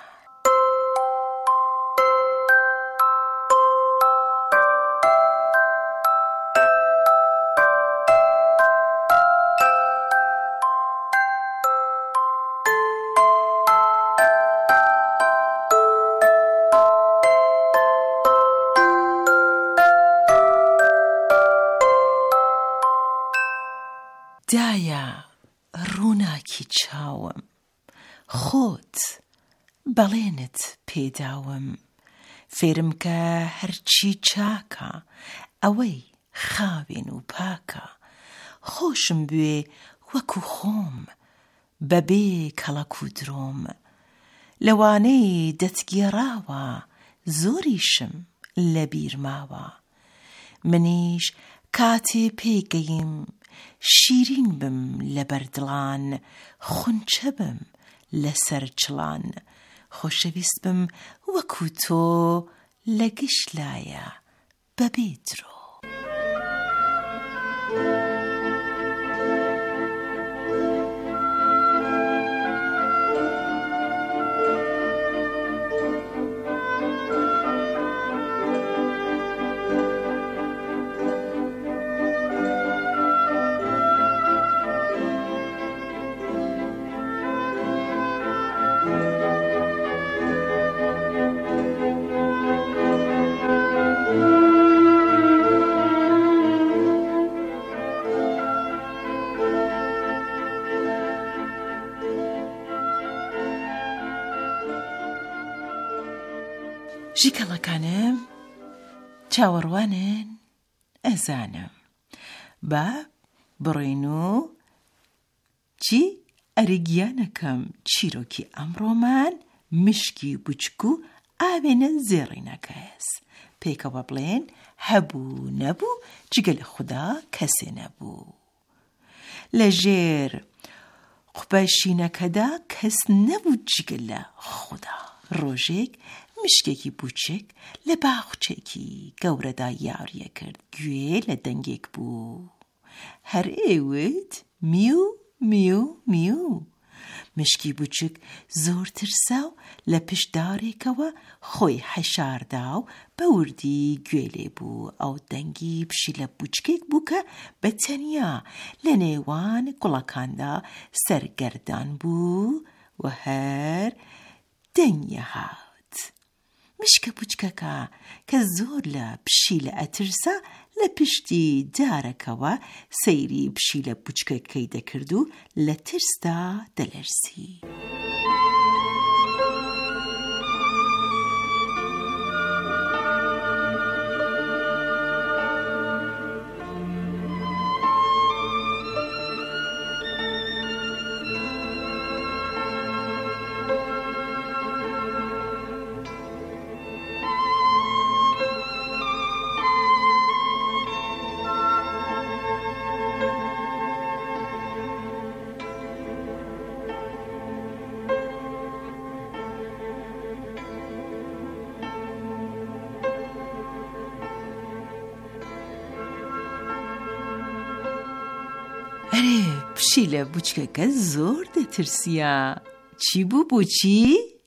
دایە ڕووناکی چاوم خۆت بەڵێنت پێداوم فێرم کە هەرچی چاکە ئەوەی خاوێن و پاکە خۆشم بوێ وەکو خۆم بەبێ کەڵەک و درۆم لەوانەی دەتگێڕاوە زۆریشم لەبیر ماوە منیش کاتێ پێگەیم شیرین بم لە بەردڵان خونچە بم لەسەر چڵان خۆشەویست بم وەکو تۆ لە گشت لایە بەبێ درۆ. ژیکەڵەکانم چاوەڕوانن ئەزانم با بڕۆین و چی ئەرگیانەکەم چیرۆکی ئەمڕۆمان مشکی بچک و ئاوێنە زێڕینەکەس پێکەوە بڵێن هەبوو نەبوو جگە لە خودا کەسێ نەبوو لە ژێر قوپەشینەکەدا کەس نەبوو جگە لە خودا ڕۆژێک مشکێکی بچک لە باخچێکی گەورەدا یاریە کرد گوێ لە دەنگێک بوو هەر ئێوت میو میو میو مشکی بچک زۆر ترسا و لە پشدارێکەوە خۆی حەشاردا و بە وردی گوێ لێ بوو ئەو دەنگی پشی لە بچکێک بوو کە بە تەنیا لە نێوان گوڵەکاندا سەرگەردان بوو و هەر دەنگی هات مشکە بچکەکە کە زۆر لە پشیلە ئەترسا لە پشتی دارەکەوە سەیری پشیلە بچکەکەی دەکرد و لە ترسدا دەلەرزی. ئەرێ پشیلە بچکەکە زۆر دەترسیە چی بوو بۆچی؟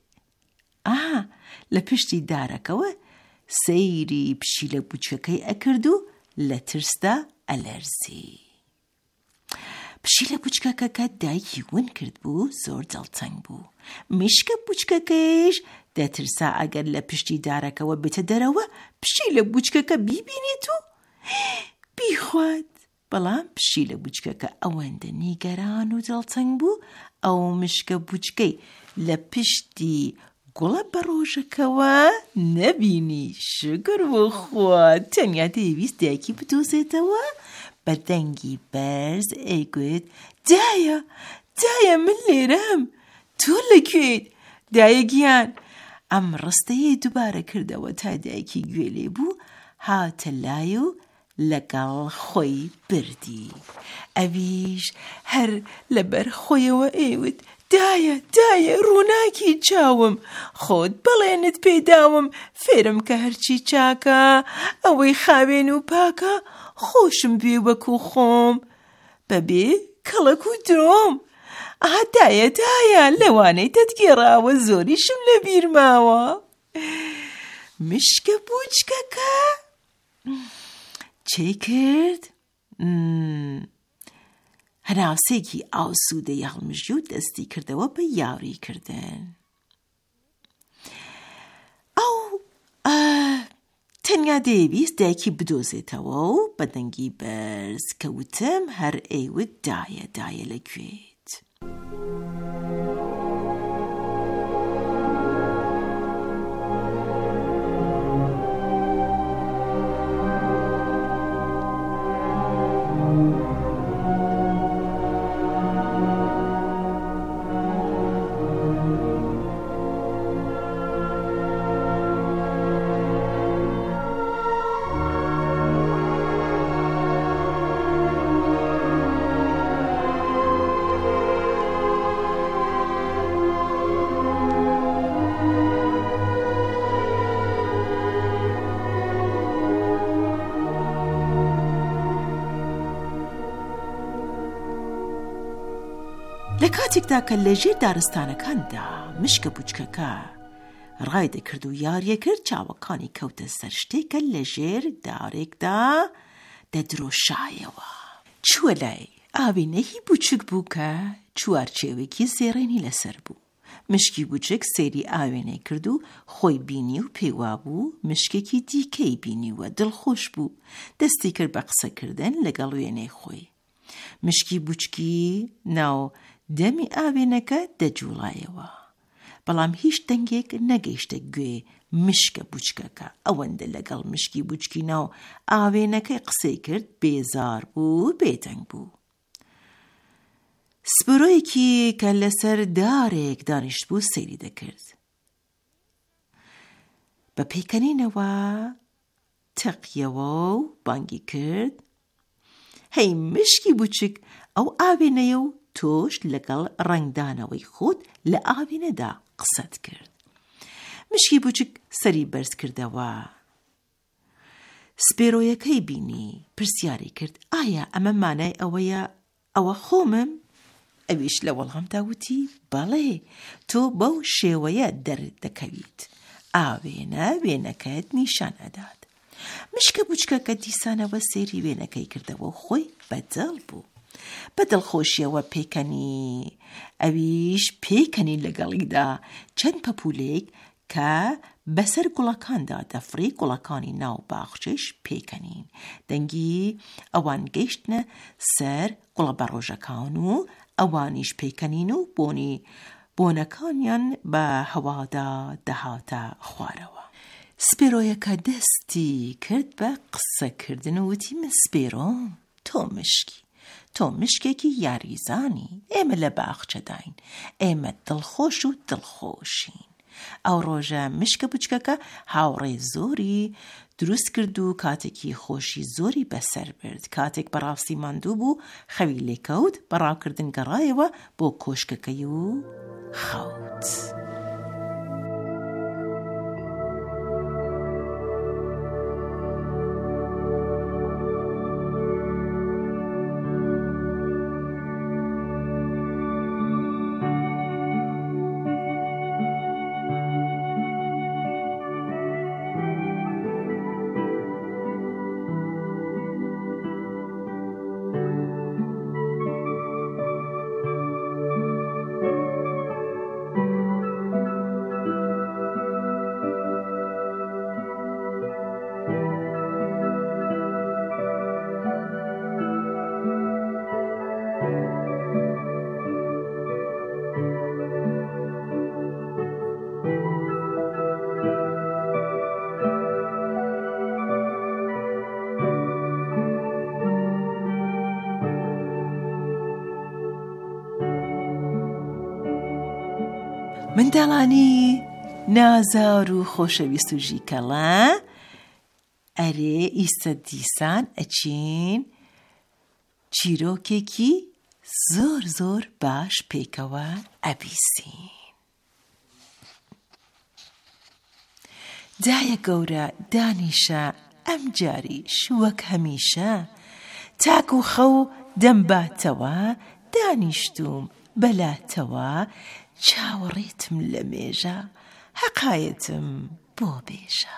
لە پشتی دارەکەوە سەیری پشیلە بچکەکەی ئەکرد و لە ترسدا ئەلەرزی. پشیلە بچکەکە کە دایکی ون کرد بوو زۆر دڵتەنگ بوو مشکە بچکەکەیش دەترسا ئەگەر لە پشتی دارەکەوە بێتە دەرەوە پشیلە بچکەکە بیبینێت و بیخوات بەڵام پشیلە بچکەکە ئەوەندە نیگەران و دڵتەنگ بوو ئەو مشکە بچکەی لە پشتی گوڵە بە ڕۆژەکەوە نەبینی شکر بۆ خوا تەنیا دەیویست دایکی بدۆزێتەوە بە دەنگی بەرز ئەیگوت دایە من لێرەم تۆ لەکوێیت دایە گیان ئەم ڕستەیە دووبارە کردەوە تا دایکی گوێ لێ بوو هاتە لای و لەگەڵ خۆی بردی ئەویش هەر لەبەر خۆیەوە ئێوت دایە ڕووناکی چاوم خۆت بڵێنت پێداوم فێرم کە هەرچی چاکە ئەوەی خاوێن و پاکە خۆشم پێ وەکو خۆم بەبێ کەڵک و درۆم دایە لەوانەی تەتگێڕاوە زۆریشم لە بیر ماوە مشکە بوچکەکە چی کرد؟ هەناسێکی ئاسوودەی هەڵمژی و دەستی کردەوە بە یاریکردن ئەو تەنیا دەیویست دایکی بدۆزێتەوە و بەدەنگی بەرز کەوتم هەر ئەیوت دایە لەکوێت لە کاتێکدا کە لەژێر دارستانەکاندا مشکە بوچکەکە ڕای دەکرد و یاریە کرد چاوەکانی کەوتە سەر شتێکە لەژێر دارێکدا دەدرۆشایەوە چووە لای ئاوێنەی بوچک بوو کە چوارچێوێکی زێڕێنی لەسەر بوو مشکی بوچک سێری ئاوێنەی کرد و خۆی بینی و پێوا بوو مشکێکی دیکەی بینیوە دڵخۆش بوو دەستی کرد بە قسەکردن لەگەڵ وێنەی خۆی مشکی بوچکی ناو دەمی ئاوێنەکە دەجوڵایەوە بەڵام هیچ دەنگێک نەگەیشتە گوێ مشکە بوچکەکە ئەوەندە لەگەڵ مشکی بوچکی ناو ئاوێنەکەی قسەی کرد بێزار بوو بێدەنگ بوو سپۆرۆیەکی کە لەسەر دارێک دانیشت بوو سەیری دەکرد بە پێکەنینەوە تەقیەوە و بانگی کرد هەی مشکی بوچک ئەو ئاوێنەیە و تۆش لەگەڵ ڕنگدانەوەی خۆت لە ئاوێنەدا قسەت کرد مشکی بوچک سەری بەرز کردەوە سپێرۆیەکەی بینی پرسیاری کرد ئایا ئەمە مانای ئەوەیە ئەوە خۆمم ئەویش لە وەڵامدا وتی بەڵێ تۆ بەو شێوەیە دەردەکەویت ئاوێنە وێنەکەت نیشان ئەدات مشکە بوچکەکە دیسانەوە سێری وێنەکەی کردەوە و خۆی بەدڵ بوو بە دڵخۆشیەوە پێکەنی ئەویش پێکەنی لەگەڵیدا چەند پەپولێک کە بەسەر گوڵەکاندا دەفڕی گوڵەکانی ناو باخچەش پێکەنین دەنگی ئەوان گەیشتنە سەر گوڵە بەڕۆژەکان و ئەوانیش پێکەنین و بۆنەکانیان بە هەوادا دەهاتە خوارەوە سپێرۆیەکە دەستی کرد بە قسەکردن و وتی من سپێرۆم تۆ مشکێکی یاریزانی ئێمە لە باخچەداین ئێمە دڵخۆش و دڵخۆشین ئەو ڕۆژە مشکە بوچکەکە هاوڕێ زۆری دروست کرد و کاتێکی خۆشی زۆری بەسەر برد کاتێک بەڕاستی ماندوو بوو خەوی لێکەوت بەڕاوکردن گەڕایەوە بۆ کۆشکەکەی و خەوت منداڵانی نازار و خۆشەویست و ژیکەڵە ئەرێ ئیسە دیسان ئەچین چیرۆکێکی زۆر باش پێکەوە ئەبیستین. دایە گەورە دانیشە ئەم جاریش وەک هەمیشە، تاک و خەو دەمباتەوە، دانیشتوم بەلاتەوە، چاوەڕێتم لە مێژە، حەقایەتم بۆ بێژە.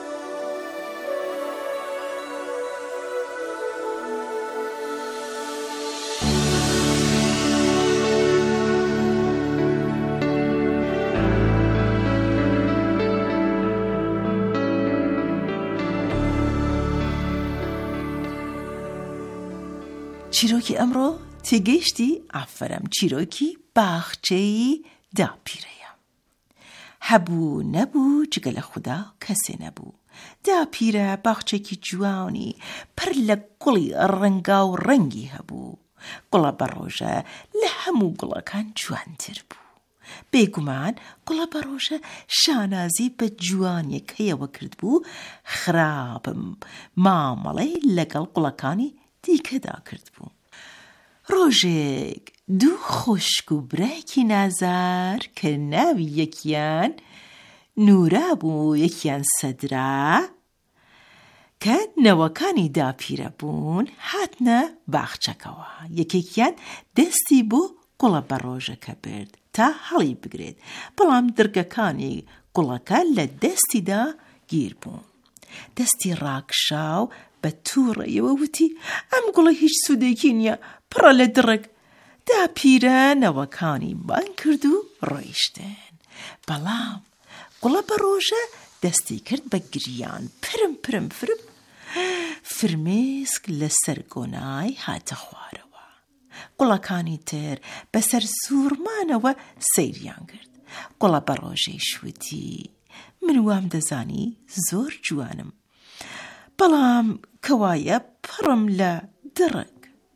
چیرۆکی ئەمڕۆ تێگەیشتی؟ ئافەرم، چیرۆکی باخچەی داپیرەیە. هەبوو نەبوو جگە لە خودا کەسێ نەبوو. داپیرە باخچێکی جوانی پڕ لە گوڵی ڕەنگا و ڕەنگی هەبوو. گوڵە بەڕۆژە لە هەموو گوڵەکان جوانتر بوو. بێگومان گوڵە بەڕۆژە شانازی بە جوانیەک هەیەوە کرد بوو، خراپم مامەڵەی لەگەڵ گوڵەکانی دیکەدا کرد بوو. ڕۆژێک دوو خۆشک و برایەکی نازار کە ناوی یەکیان نورا بوو یەکیان سەدرا، کە نەوەکانی داپیرە بوون، هاتنە باخچەکەوە. یەکێکیان دەستی بۆ گوڵە بەڕۆژەکە برد تا هەڵی بگرێت، بەڵام درگەکانی گوڵەکە لە دەستیدا گیر بوون. دەستی ڕاکشاو بە تووڕەیەوە وتی: ئەم گوڵە هیچ سوودێکی نییە، پڕە لە درک. داپیرە نەوەکانی بان کرد و ڕۆیشتن. بەڵام گوڵە بەڕۆژە دەستی کرد بە گریان، پرم فرم، فرمێسک لەسەر گۆنای هاتە خوارەوە. گوڵەکانی تر بەسەر سوورمانەوە سەیریان کرد. گوڵە بەڕۆژەی شوتی: من وام دەزانی زۆر جوانم، بەڵام کەوایە پڕم لە درک.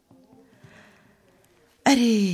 ئەرێ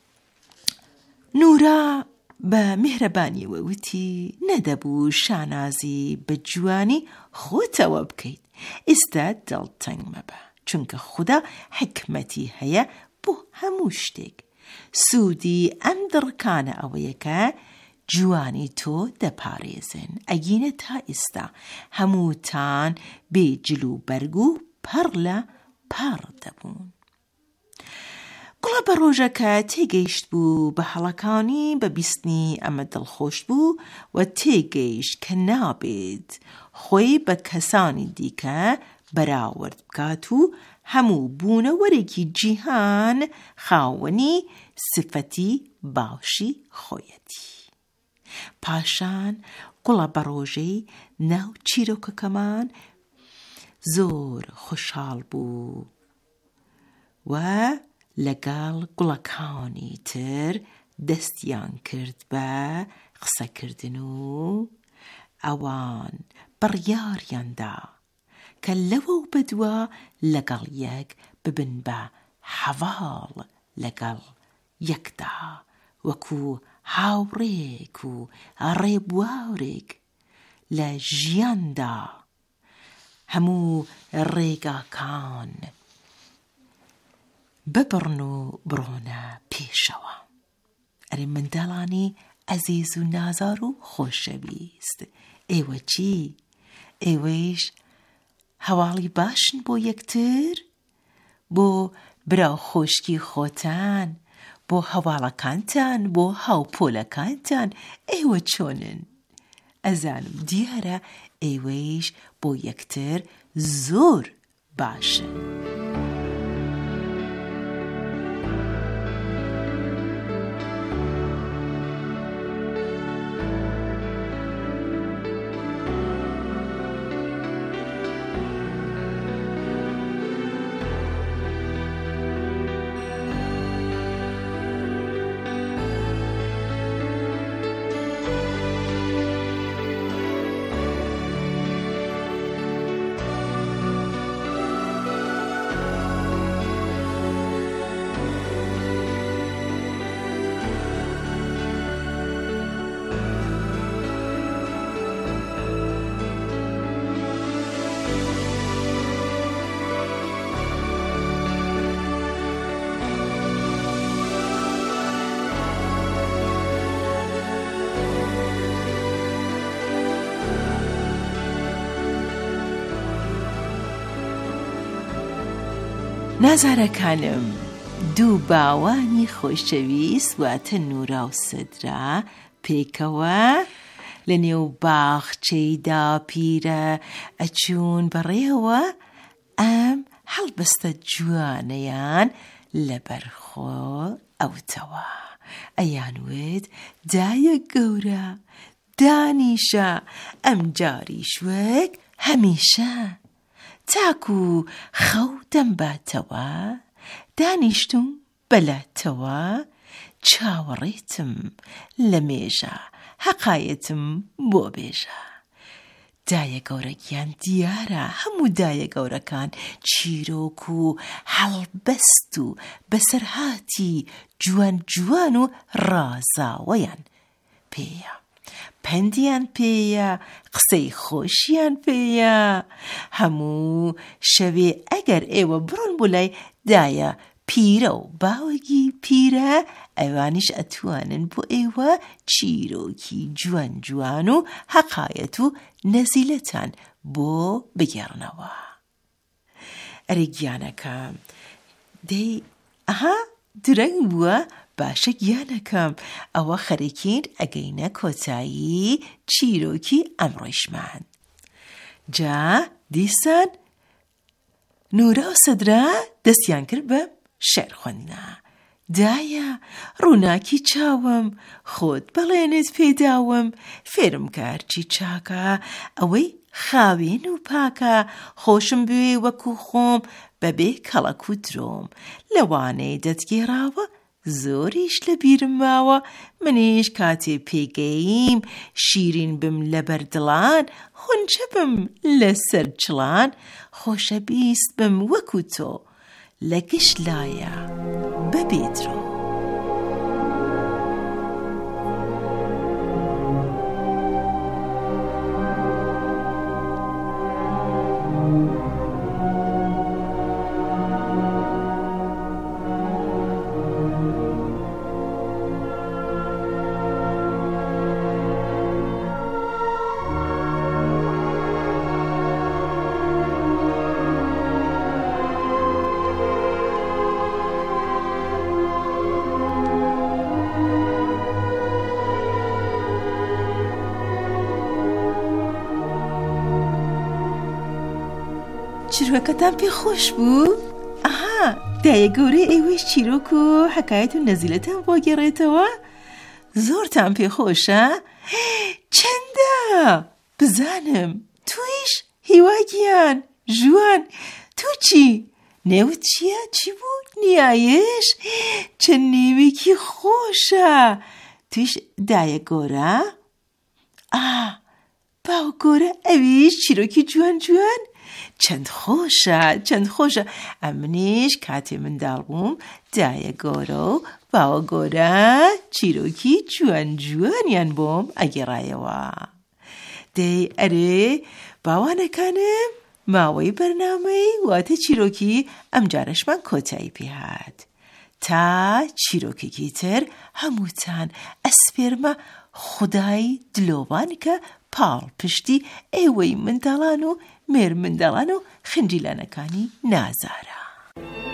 نورا بە میهرەبانیەوە وتی: نەدەبوو شانازی بە جوانی خۆتەوە بکەیت، ئێستا دڵتەنگ مەبە، چونکە خودا حکمەتی هەیە بۆ هەموو شتێک. سوودی ئەم دڕکانە ئەوەیە کە جوانی تۆ دەپارێزن. ئەگینە تا ئێستا هەمووتان بێ جل و بەرگ و پەڕ لە پەڕ دەبوون. گوڵە بەڕۆژەکە تێگەیشت بوو بە هەڵەکانی بە بیستنی ئەمە دڵخۆش بوو و تێگەیشت کە نابێت خۆی بە کەسانی دیکە بەراورد بکات و هەموو بوونەوەرێکی جیهان خاوەنی سفەتی باشی خۆیەتی. پاشان گوڵە بەڕۆژەی ناو چیرۆکەکەمان زۆر خۆشحاڵ بوو و لەگەڵ گوڵەکانی تر دەستیان کرد بە قسەکردن و ئەوان بڕیاریاندا کە لەوە و بەدووە لەگەڵ یەک ببن بە هەواڵ لەگەڵ یەکدا، وەکو هاوڕێک و ڕێبواورێک لە ژیاندا هەموو ڕێگاکان ببڕن و بڕۆنە پێشەوە. ئەرێ منداڵانی ئەزیز و نازار و خۆشەویست، ئێوە چی؟ ئێوەیش هەواڵی باشن بۆ یەکتر؟ بۆ براو خۆشکی خۆتان، بۆ هەواڵەکانتان، بۆ هاوپۆلەکانتان ئێوە چۆنن؟ ئەزانم دیارە ئێوەیش بۆ یەکتر زۆر باشن. نازارەکانم، دوو باوانی خۆشەویست واتە نورا و سەدرا پێکەوە لە نێو باخچەیدا پیرە ئەچوون بەڕێوە ئەم هەڵبەستە جوانەیان لەبەرخۆ ئەوتەوە ئەیانوێت دایە گەورە دانیشە ئەم جاریش وەک هەمیشە تاکو خەو دەمباتەوە دانیشتم بەلاتەوە چاوەڕێتم لە مێژە حەقایەتم بۆ بێژە دایە گەورەکیان دیارە هەموو دایە گەورەکان چیرۆک و هەڵبەست و بەسەرهاتی جوان جوان و ڕازاوەیان پێیە پەندیان پێیە قسەی خۆشیان پێیە هەموو شەوێ ئەگەر ئێوە بڕۆن بۆ لای دایە پیرە و باوەگی پیرە ئەوانیش ئەتوانن بۆ ئێوە چیرۆکی جوان جوان و حەقایەت و نەزیلەتان بۆ بگێڕنەوە ئەرێ گیانەکەم دەی ئەها درەنگ بووە باشە گیانەکەم ئەوە خەریکین ئەگەینە کۆتایی چیرۆکی ئەمڕۆیشمان جا دیسان نورا و سەدرا دەستیان کرد بە شێر خوێندنە دایە ڕووناکی چاوم خۆت بەڵێنت پێداوم فێرم کارچی چاکە ئەوەی خاوێن و پاکە خۆشم بوێ وەکو خۆم بەبێ کەڵەک و درۆم لەوانەی دەتگێڕاوە زۆریش لە بیرم ماوە منیش کاتێ پێگەیم شیرین بم لە بەردڵان خونچە بم لەسەر چڵان خۆشە بیست بم وەکو تۆ لە گشت لایە بەبێدرۆ چیرۆکەتان پێ خۆش بوو؟ ئەها دایە گەورەی ئێوەش چیرۆک و حەکایەت و نەزیلەتان بۆ گێڕێتەوە زۆرتان پێ خۆشە؟ چەندە؟ بزانم تویش هیواگیان ژوان تو چی؟ نێوت چییە؟ چی بوو؟ نیایش؟ چەند نێوێکی خۆشە تویش دایە گۆرە؟ باو گۆرە ئەویش چیرۆکی جوان جوان؟ چەند خۆشە ئەمنیش کاتێ منداڵ بووم دایە گۆرە و باوە گۆرە چیرۆکی جوان جوانیان بۆم ئەگێڕایەوە دەی ئەرێ باوانەکانم ماوەی بەرنامەی واتە چیرۆکی ئەم جارەشمان کۆتایی پێهات تا چیرۆکێکی تر هەمووتان ئەسپێرمە خودای دلۆبان کە پاڵ پشتی ئێوەی منداڵان و مێر منداڵان و خنجیلانەکانی نازارە